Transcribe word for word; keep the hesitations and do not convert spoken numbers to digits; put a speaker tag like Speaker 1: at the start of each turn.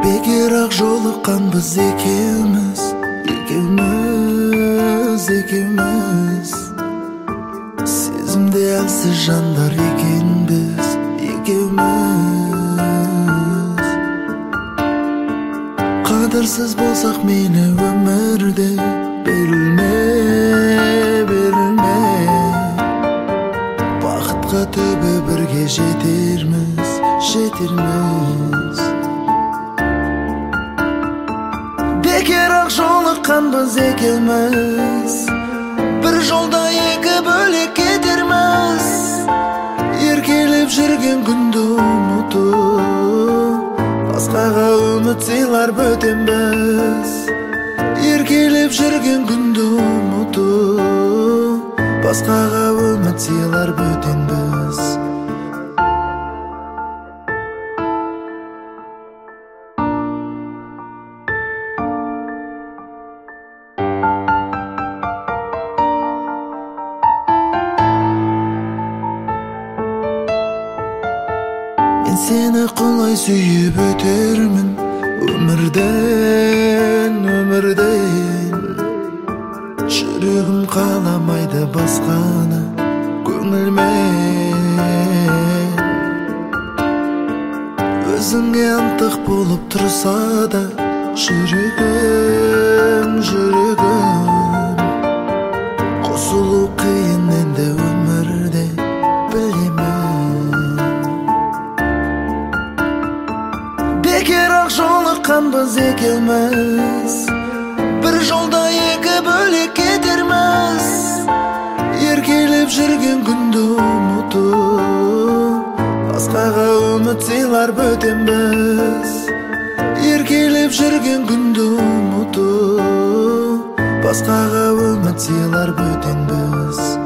Speaker 1: Бекер-ақ жолыққанбыз екеуміз, екеуміз, екеуміз. Сезімде әлсіз жандар екенбіз, екеуміз. Қадірсіз болсақ мені өмірде берілме, берілме. Бақытқа түбі бірге жетерміз, жетерміз. Бекер-ақ жолыққанбыз екеуміз, бір жолда екі бөлек кетерміз. Еркелеп жүрген күнді ұмытып, басқаға үміт сыйлар бөтенбіз. Еркелеп жүрген күнді ұмытып, басқаға үміт сыйлар бөтенбіз. Мен сені құлай сүйіп өтермін, өмірден, өмірден. Жүрегім қаламайды басқаны көңілмен. Өзіңе антық болып тұрса да жүрегім, жүрегім. Қосылу қиын енді өмірде, білемін. Бекер-ақ жолыққанбыз екеуміз, бір жолда екі бөлек кетерміз. Еркелеп жүрген күнді ұмытып, басқаға үміт сыйлар бөтенбіз. Еркелеп жүрген күнді ұмытып, басқаға үміт сыйлар бөтенбіз.